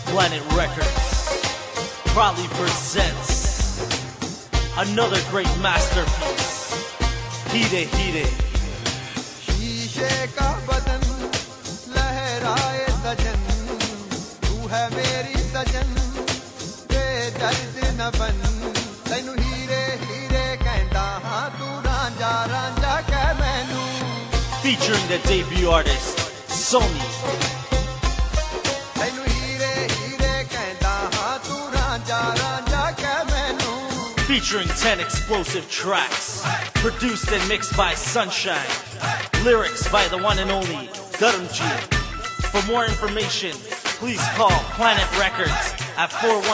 Planet Records proudly presents another great masterpiece, Heere Heere. शीशे का बदन लहराए सजन, तू है मेरी सजन, बेदर्द न बन, तैनू हीरे हीरे कहंदा हां, तू रांझा रांझा कह मैनू. Featuring the debut artist, Sony. तैनू हीरे हीरे कहंदा हां, तू रांझा रांझा कह मैनू. Featuring 10 explosive tracks, produced and mixed by Sunshine. Lyrics by the one and only Dharamji. For more information, please call Planet Records at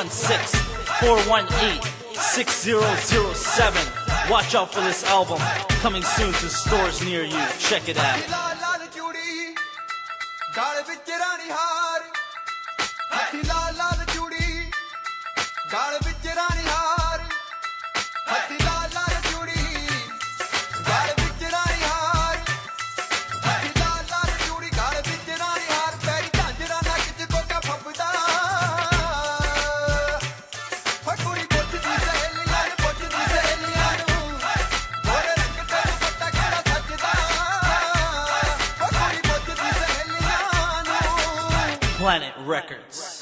416-418-6007. Watch out for this album, coming soon to stores near you. Check it out. लाल लाल चूड़ी गाल विच रानी हार, हथी लाल लाल चूड़ी गाल विच रानी हार, हथी लाल लाल चूड़ी गाल विच रानी हार, हथी लाल लाल चूड़ी गाल विच रानी हार, पैरी झांजरा नक च कोका फपदा, कुड़ी पुछदी सहेलियां नू, पुछदी सहेलियां नू, मोरे रंग ते दुपट्टा केड़ा सजदा, कुड़ी पुछदी सहेलियां नू. Planet Records.